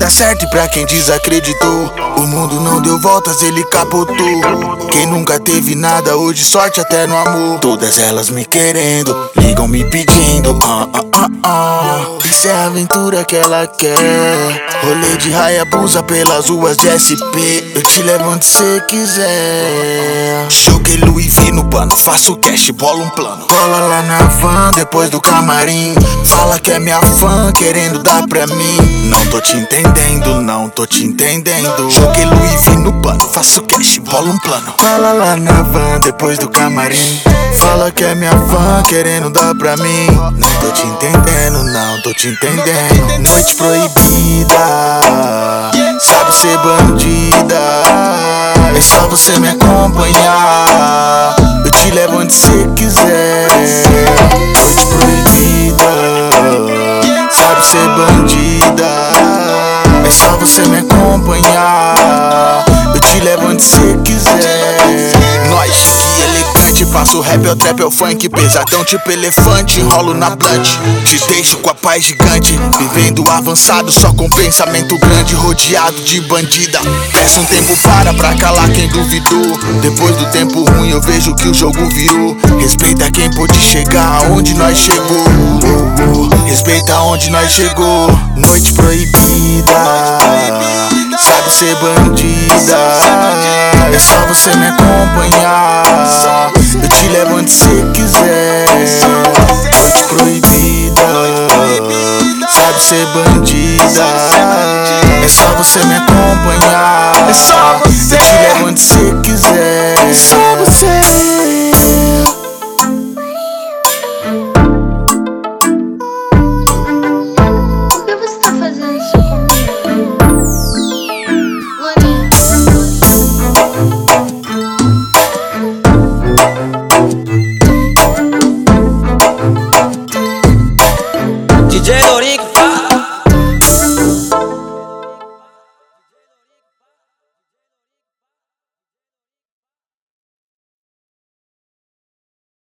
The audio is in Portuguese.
dá certo e pra quem desacreditou, o mundo não deu voltas, ele capotou. Quem nunca teve nada, hoje sorte até no amor. Todas elas me querendo, ligam me pedindo. Isso é a aventura que ela quer. Rolê de Hayabusa pelas ruas de SP. Eu te levo onde cê quiser. Joguei Louis V no pano, faço cash, bola um plano. Cola lá na van, depois do camarim. Fala que é minha fã, querendo dar pra mim. Não tô te entendendo, não tô te entendendo. Joguei Louis V no pano, faço cash, bola um plano. Cola lá na van, depois do camarim. Fala que é minha fã, querendo dar pra mim. Não tô te entendendo, não tô te entendendo. Noite proibida, sabe ser bandida. É só você me acompanhar, eu te levo onde cê quiser. Noite proibida, sabe ser bandida. É só você me acompanhar, eu te levo onde cê quiser. Nós, que elegante, faço rap, é o trap, é o funk. Pesadão tipo elefante, enrolo na blunt. Te deixo com a paz gigante, vivendo avançado, só com pensamento grande. Rodeado de bandida, peço um tempo pra calar quem duvidou. Depois do tempo ruim eu vejo que o jogo virou. Respeita quem pôde chegar aonde nós chegou. Respeita onde nós chegou. Noite proibida, sabe ser bandida. É só você me acompanhar, eu te levo onde cê quiser. Noite proibida, sabe ser bandida. É só você me acompanhar.